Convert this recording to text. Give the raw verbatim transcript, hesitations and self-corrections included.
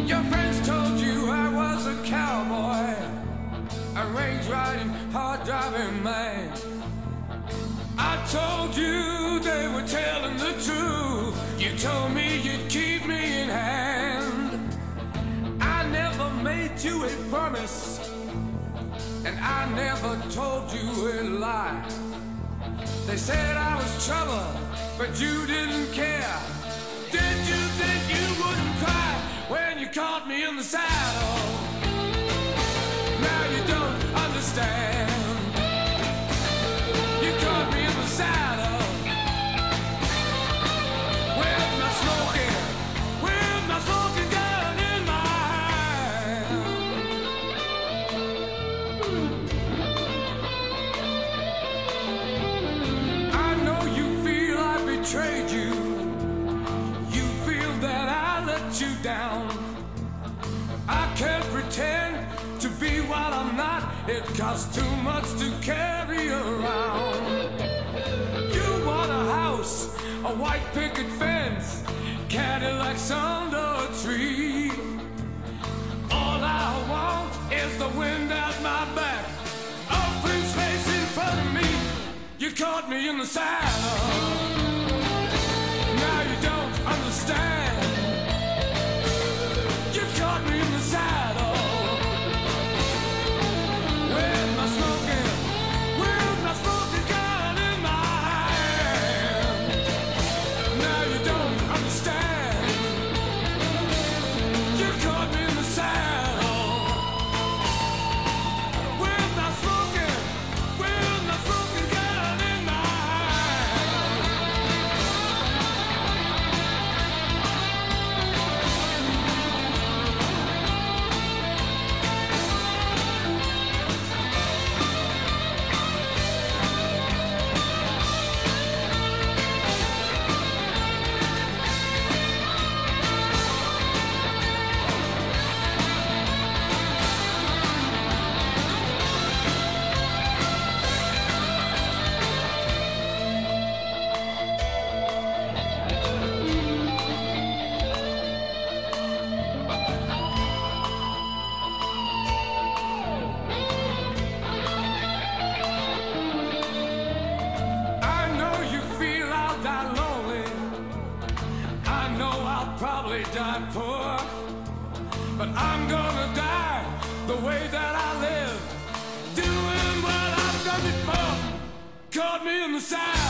Your friends told you I was a cowboy, a range riding, hard driving man. I told you they were telling the truth. You told me you'd keep me in hand. I never made you a promise, and I never told you a lie. They said I was trouble, but you didn't care. Did you think you wouldn't cry when you caught me in the saddle? Now you don't understand. You caught me in the saddle with my smoking, with my smoking gun in my hand. I know you feel I betrayed you. You feel that I let you down. I can't pretend to be what I'm not. It costs too much to carry around. You want a house, a white picket fence, Cadillacs under a tree. All I want is the wind at my back, open space in front of me. You caught me in the saddle. Now you don't understand. You caught me in the saddle. With my smoking, with my smoking gun in my hand. Now you don't understand. You caught me in the saddle. With my smoking, with my smoking gun in my probably die poor, but I'm gonna die the way that I live, doing what I've done before. Caught me in the side.